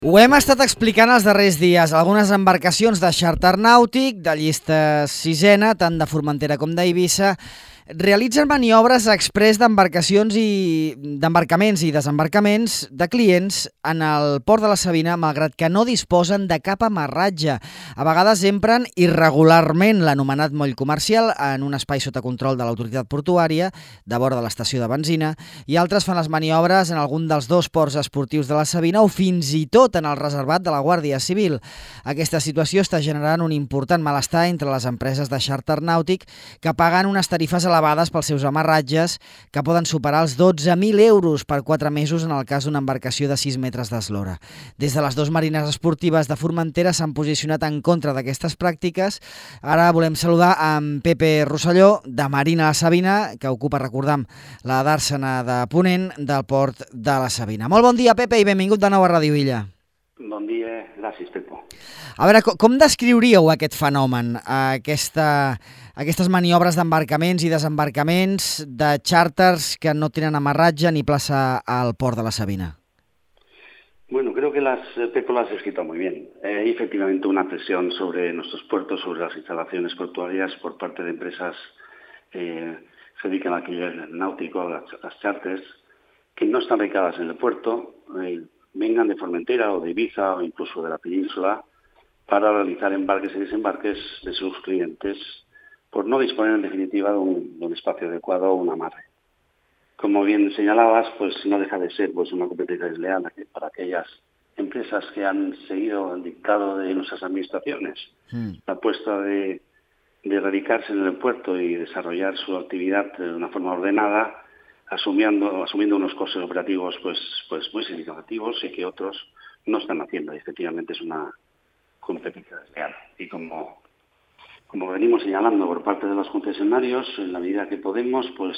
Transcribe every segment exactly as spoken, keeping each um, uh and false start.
Ho hem estat explicant els darrers dies. Algunes embarcacions de xàrter nàutic, de llista sisena, tant de Formentera com d'Eivissa, realitzen maniobres exprés d'embarcacions i d'embarcaments i desembarcaments de clients en el port de la Savina, malgrat que no disposen de cap amarratge. A vegades empren irregularment l'anomenat moll comercial en un espai sota control de l'autoritat portuària, de vora de l'estació de benzina, i altres fan les maniobres en algun dels dos ports esportius de la Savina o fins i tot en el reservat de la Guàrdia Civil. Aquesta situació està generant un important malestar entre les empreses de xàrter nàutic que paguen unes tarifes elevades pels seus amarratges que poden superar els dotze mil euros per quatre mesos en el cas d'una embarcació de sis metres d'eslora. Des de les dues marines esportives de Formentera s'han posicionat en contra d'aquestes pràctiques. Ara volem saludar amb Pepe Rosselló, de Marina la Savina, que ocupa, recordam, la dàrsena de Ponent del port de la Savina. Molt bon dia, Pepe, i benvingut de nou a Ràdio Illa. Bon dia, gràcies, Pepo. A veure, com descriuríeu aquest fenomen, aquesta, aquestes maniobres d'embarcaments i desembarcaments de xàrters que no tenen amarratge ni plaça al port de la Savina? Bueno, creo que las, Pepo lo has escrito muy bien. Hay eh, efectivamente una presión sobre nuestros puertos, sobre las instalaciones portuarias por parte de empresas eh, que se dedican al alquiler náutico, a las, las charters, que no están radicadas en el puerto, eh, vengan de Formentera o de Ibiza o incluso de la península para realizar embarques y desembarques de sus clientes por no disponer en definitiva de un, de un espacio adecuado o un amarre. Como bien señalabas, pues no deja de ser pues una competencia desleal para aquellas empresas que han seguido el dictado de nuestras administraciones. Mm. La apuesta de, de radicarse en el puerto y desarrollar su actividad de una forma ordenada, asumiendo, asumiendo unos costes operativos pues, pues muy significativos y que otros no están haciendo. Y efectivamente es una competencia desleal. Y como, como venimos señalando por parte de los concesionarios, en la medida que podemos, pues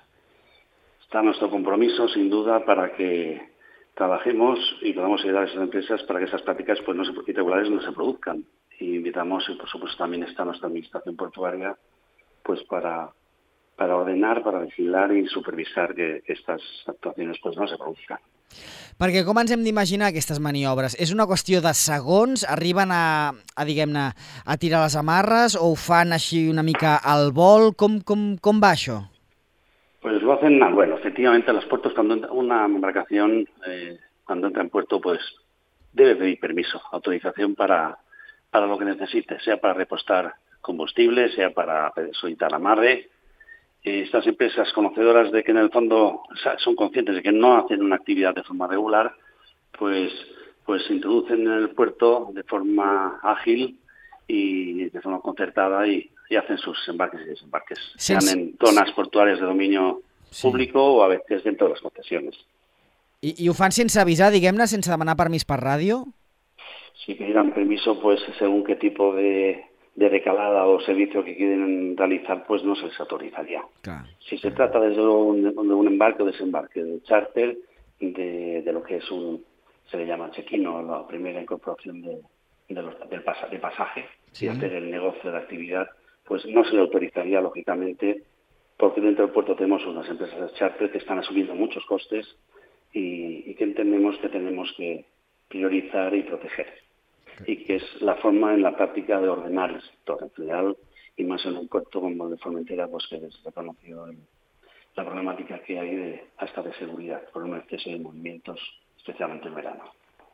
está nuestro compromiso, sin duda, para que trabajemos y podamos ayudar a esas empresas para que esas prácticas pues, no se, irregulares no se produzcan. Y invitamos, y por supuesto también está nuestra administración portuaria, pues para... para ordenar, para vigilar i supervisar que aquestes actuacions pues, no se produzcan. Perquè com ens hem d'imaginar aquestes maniobres? És una qüestió de segons? Arriben a, a diguem-ne, a tirar les amarres o ho fan així una mica al vol? Com, com, com va això? Pues lo hacen, bueno, efectivamente los puertos, cuando entra una embarcación, eh, cuando entra en puerto, pues debe pedir permiso, autorización para, para lo que necesite, sea para repostar combustible, sea para solicitar amarre. Estas empresas conocedoras de que en el fondo son conscientes de que no hacen una actividad de forma regular, pues, pues se introducen en el puerto de forma ágil y de forma concertada y, y hacen sus embarques y desembarques, sean sí, en zonas portuarias de dominio sí. público o a veces dentro de las concesiones. I, i ho fan sense avisar, diguem-ne, sense demanar permís per ràdio? Si pidieran permiso, pues según qué tipo de... de recalada o servicio que quieren realizar, pues no se les autorizaría. Claro. Si se trata desde un, de un embarque o desembarque de charter, de, de lo que es un, se le llama check-in o la primera incorporación de, de los, del pasa, de pasaje, sí. y hacer el negocio de la actividad, pues no se le autorizaría, lógicamente, porque dentro del puerto tenemos unas empresas de charter que están asumiendo muchos costes y, y que entendemos que tenemos que priorizar y proteger. Y que es la forma en la práctica de ordenar el sector en general y más en un puerto como el de Formentera, pues que se ha conocido el, la problemática que hay de, hasta de seguridad por un exceso de movimientos, especialmente en verano.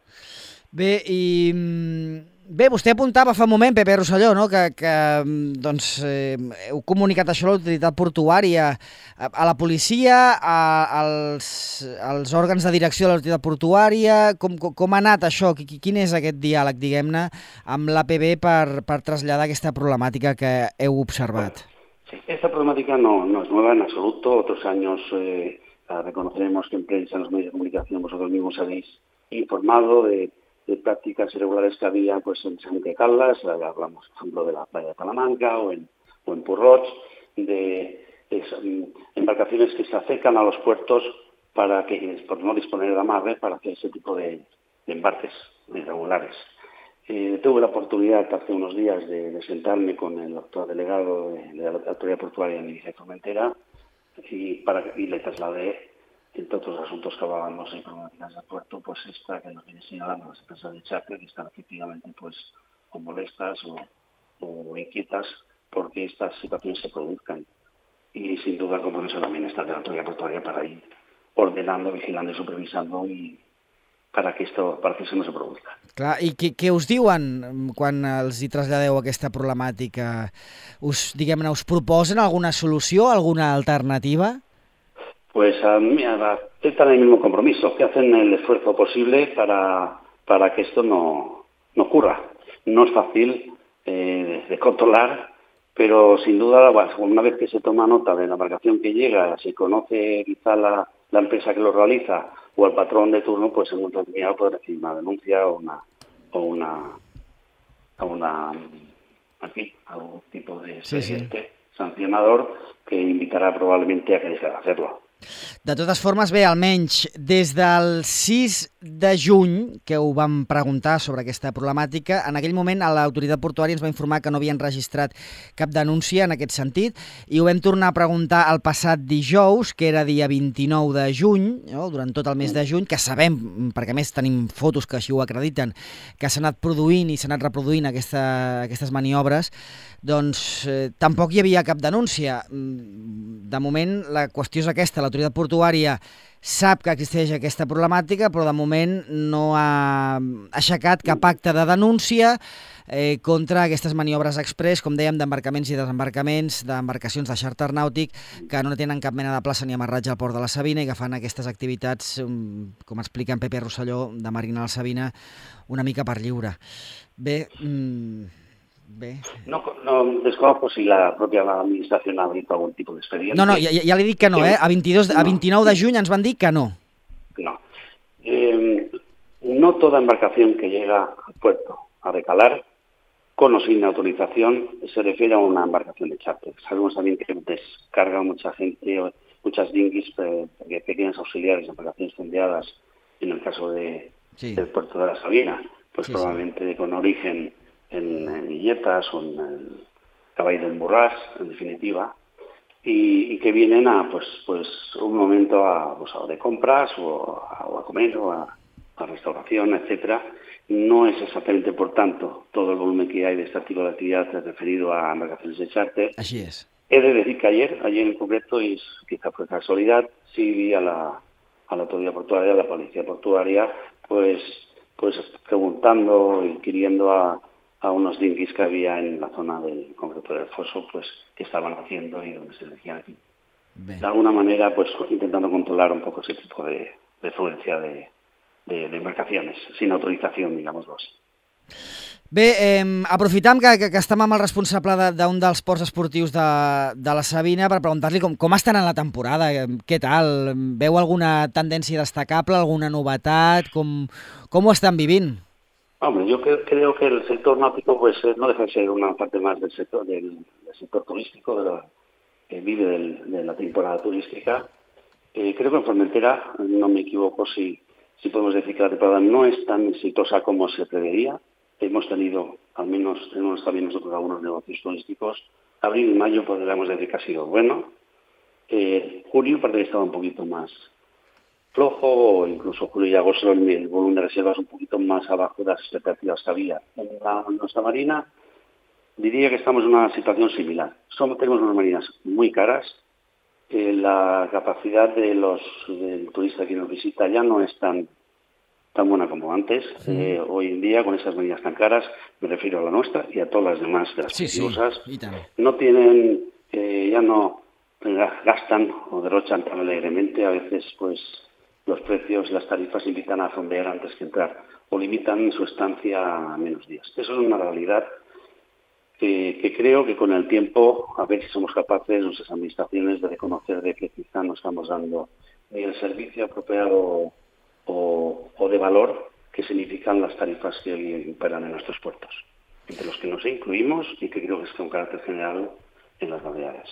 Bé, i bé, vostè apuntava fa un moment, Pepe Rosselló, no? que, que doncs, eh, heu comunicat això a l'autoritat portuària, a, a la policia, a, als, als òrgans de direcció de l'autoritat portuària. Com, com, com ha anat això? Quin és aquest diàleg, diguem-ne, amb l'A P B per, per traslladar aquesta problemàtica que heu observat? Sí, esta problemática no, no es nueva en absoluto. Otros años eh, reconoceremos que en prensa, en los medios de comunicación, vosotros mismos habéis informado de de prácticas irregulares que había pues en Sant Carles, hablamos por ejemplo de la playa de Talamanca o en, o en Purroig, de, de embarcaciones que se acercan a los puertos para que, por no disponer de amarre, para hacer ese tipo de, de embarques irregulares. Eh, tuve la oportunidad hace unos días de, de sentarme con el actual delegado de, de la Autoridad Portuaria en Ibiza y Formentera y, para, y le trasladé entre otros asuntos que hablábamos y problemáticas del puerto, pues esta que nos viene señalando las empresas de charter, que están efectivamente pues o molestas o, o inquietas porque estas situaciones se produzcan. Y sin duda el compromiso también está de la autoridad portuaria para ir ordenando, vigilando i supervisando i para que esto, para que això no se produzca. Clar, i què, què us diuen quan els hi traslladeu aquesta problemàtica? Us, diguem-ne, us proposen alguna solució, alguna alternativa? Pues a mí, están en el mismo compromiso, que hacen el esfuerzo posible para, para que esto no, no ocurra. No es fácil eh, de controlar, pero sin duda, una vez que se toma nota de la embarcación que llega, se conoce quizá la, la empresa que lo realiza o el patrón de turno, pues en un momento determinado puede recibir una denuncia o una o una a una aquí algún tipo de expediente sí, sí. sancionador que invitará probablemente a que deje de hacerlo. De totes formes, bé, almenys des del sis de juny, que ho vam preguntar sobre aquesta problemàtica, en aquell moment l'autoritat portuària ens va informar que no havien registrat cap denúncia en aquest sentit, i ho vam tornar a preguntar el passat dijous, que era dia vint-i-nou de juny, no? Durant tot el mes de juny, que sabem, perquè a més tenim fotos que així ho acrediten, que s'ha anat produint i s'ha anat reproduint aquesta, aquestes maniobres, doncs eh, tampoc hi havia cap denúncia. De moment la qüestió és aquesta, l'autoritat portuària sap que existeix aquesta problemàtica, però de moment no ha aixecat cap acte de denúncia eh, contra aquestes maniobres express, com dèiem, d'embarcaments i desembarcaments, d'embarcacions de xàrter nàutic, que no tenen cap mena de plaça ni amarratge al port de la Sabina i que fan aquestes activitats, com explica en Pepe Rosselló, de Marina de la Sabina, una mica per lliure. Bé... Mmm... Bé. No, no desconozco si la propia administración ha abierto algún tipo de expediente. No, no, ja, ja li dic que no, eh? A, veintidós, no. A vint-i-nou de juny ens van dir que no. No. Eh, no toda embarcación que llega al puerto a recalar, con o sin autorización, se refiere a una embarcación de charter. Sabemos también que descarga mucha gente, muchas dinghies, eh, pequeñas auxiliares, embarcaciones fondeadas, en el caso de, sí. del puerto de la Sabina, pues sí, probablemente sí. con origen en, en Illetas o en el Caball del Borràs, en definitiva, y, y que vienen a pues pues un momento a, pues, a de compras o a, o a comer o a, a restauración, etcétera. No es exactamente, por tanto, todo el volumen que hay de este tipo de actividad referido a embarcaciones de charter. Así es. He de decir que ayer, ayer en concreto, y quizá fue casualidad, sí vi a la, a la autoridad portuaria, a la policía portuaria, pues pues preguntando y queriendo a a unos dinghies que había en la zona del concreto del foso, pues qué estaban haciendo y dónde se dirigían aquí. Bien. De alguna manera, pues intentando controlar un poco ese tipo de, de fluencia de, de, de embarcaciones, sin autorización, digámoslo así. Bé, eh, aprofitam que, que, que estem amb el responsable d'un de, dels ports esportius de, de la Sabina per preguntar-li com, com estan en la temporada, què tal? Veu alguna tendència destacable, alguna novetat? Com, com ho estan vivint? Hombre, yo creo, creo que el sector náutico pues no deja de ser una parte más del sector del, del sector turístico, de la, que vive del, de la temporada turística. Eh, creo que en Formentera, no me equivoco si, si podemos decir que la temporada no es tan exitosa como se preveía. Hemos tenido, al menos tenemos también nosotros algunos negocios turísticos. Abril y mayo podríamos decir que ha sido bueno. Eh, junio parece que estaba un poquito más flojo, o incluso julio y agosto el volumen de reservas un poquito más abajo de las expectativas que había. En, la, en nuestra marina diría que estamos en una situación similar. Somos, tenemos unas marinas muy caras, eh, la capacidad de los del turista que nos visita ya no es tan tan buena como antes. Sí. Eh, hoy en día, con esas marinas tan caras, me refiero a la nuestra y a todas las demás de las sí, preciosas, sí. no tienen, eh, ya no gastan o derrochan tan alegremente. A veces, pues, los precios y las tarifas invitan a fondear antes que entrar o limitan su estancia a menos días. Eso es una realidad que, que creo que con el tiempo, a ver si somos capaces, nuestras administraciones, de reconocer de que quizá no estamos dando ni el servicio apropiado o, o de valor que significan las tarifas que hoy imperan en nuestros puertos, entre los que nos incluimos y que creo que es con carácter general en las Baleares.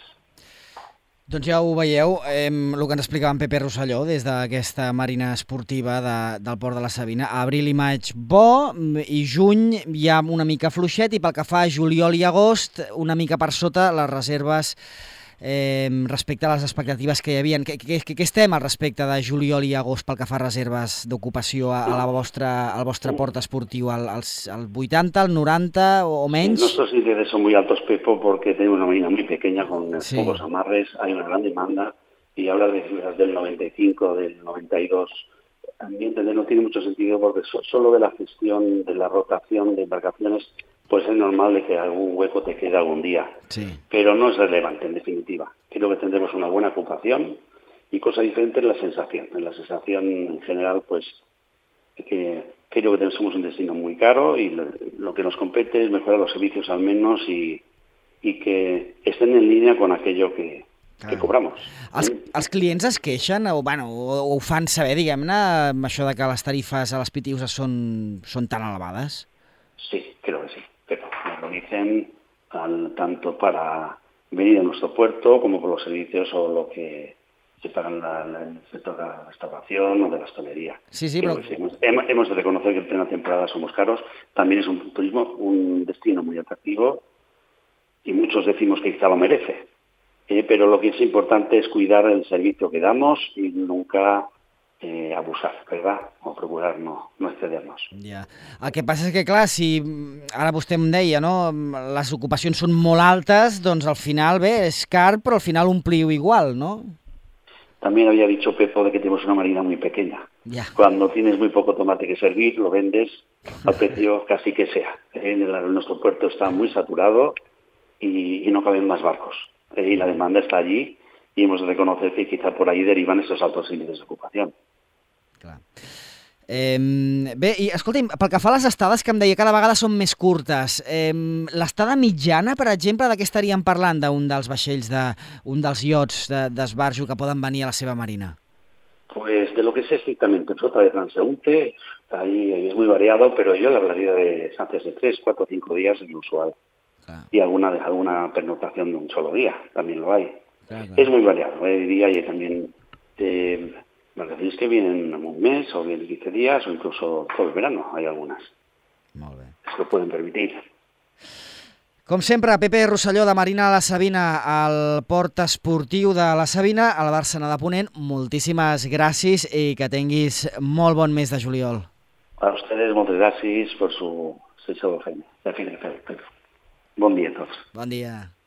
Doncs ja ho veieu, eh, el que ens explicava en Pepe Rosselló des d'aquesta marina esportiva de, del port de la Sabina. Abril i maig bo, i juny ja una mica fluixet, i pel que fa a juliol i agost, una mica per sota les reserves eh, respecte a les expectatives que hi havia. Què, què, què estem al respecte de juliol i agost pel que fa a reserves d'ocupació a, a la vostra, al vostre port esportiu? Al, al, al vuitanta, al noranta o, o menys? Nuestros índices son muy altos, Pepo, porque tenemos una marina muy pequeña con sí. pocos amarres, hay una gran demanda, y hablar de cifras del noventa y cinco, del noventa y dos, a mi entender no tiene mucho sentido, porque so, solo de la gestión, de la rotación de embarcaciones, pues es normal de que algún hueco te quede algún día, sí. pero no es relevante en definitiva. Creo que tendremos una buena ocupación y cosa diferente es la sensación. En la sensación en general, pues que creo que somos un destino muy caro y lo, lo que nos compete es mejorar los servicios al menos y, y que estén en línea con aquello que, que cobramos. Els, els clients es queixen o, bueno, o, o ho fan saber, diguem-ne, amb això de que les tarifes a les Pitiusas són, són tan elevades? Sí, creo que sí, pero nos lo dicen al, tanto para venir a nuestro puerto como por los servicios o lo que se pagan la, la, en el sector de la restauración o de la hostelería. Sí, sí, pero... sí, hemos, hemos de reconocer que en plena temporada somos caros, también es un turismo, un destino muy atractivo y muchos decimos que quizá lo merece. Eh, pero lo que es importante es cuidar el servicio que damos y nunca eh, abusar, ¿verdad? O procurar no, no excedernos. Ja. El que passa és que, clar, si ara vostè em deia, no, les ocupacions són molt altes, doncs al final, bé, és car, però al final ompliu igual, ¿no? También había dicho Pepo de que tenemos una marina muy pequeña. Ya. Cuando tienes muy poco tomate que servir, lo vendes al precio casi que sea. En, el, en nuestro puerto está muy saturado y, y no caben más barcos. Y la demanda está allí y hemos de reconocer que quizá por ahí derivan esos altos índices de ocupación. Clar. Eh, bé, i escolti'm, pel que fa a les estades que em deia cada vegada són més curtes, eh, l'estada mitjana, per exemple, de què estaríem parlant d'un dels vaixells, d'un dels iots d'esbarjo que poden venir a la seva marina? Pues de lo que sé estrictamente, flota de transeúnte, ahí es muy variado, pero yo le hablaría de estancias de tres, cuatro, cinco días es lo usual. Claro. Y alguna, alguna pernotación de un solo día, también lo hay. Claro, claro. Es muy variado, eh, diría, y también eh, vacaciones que vienen un mes, o vienen quince días, o incluso todo el verano, hay algunas. Molt bé. Es lo pueden permitir. Com sempre, Pepe Rosselló, de Marina la Sabina, al port esportiu de la Sabina, a la Bàrsena de Ponent. Moltíssimes gràcies i que tinguis molt bon mes de juliol. A ustedes, moltes gràcies per su sessió de feina. De feina, de feina. Bon dia a tots. Bon dia.